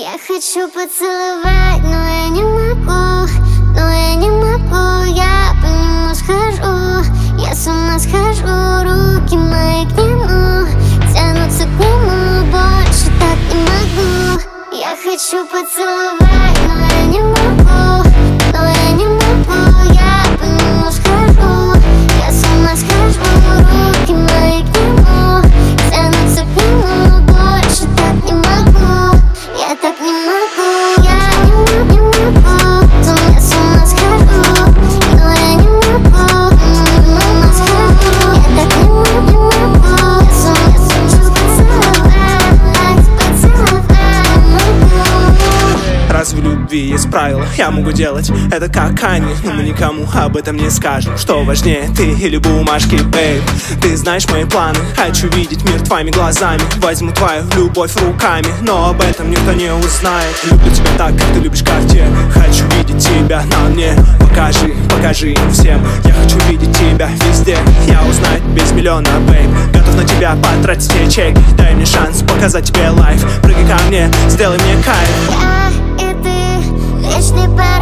Я хочу поцеловать, но я не могу, я по нему схожу, я с ума схожу, руки мои к нему, тянутся к нему, больше так не могу. Я хочу поцеловать, но я не могу, я по нему схожу, я с ума схожу, руки мои к нему, тянутся к нему, больше так не могу. Я так не могу, я не могу, я с ума схожу, но я не могу, я так не могу, я с ума схожу, поцеловать могу. Разве в любви есть правила? Я могу делать это как они, но мы никому об этом не скажем. Что важнее, ты или бумажки, бейб? Ты знаешь мои планы, хочу видеть мир твоими глазами. Возьму твою любовь руками, но об этом никто не узнает. Люблю тебя так, как ты любишь Cartier. Хочу видеть тебя на мне, покажи всем. Я хочу видеть тебя везде, я узнаю без миллиона, бейб. Готов на тебя потратить все чеки, дай мне шанс показать тебе лайф. Прыгай ко мне, сделай мне кайф. Я и ты, вечный парень.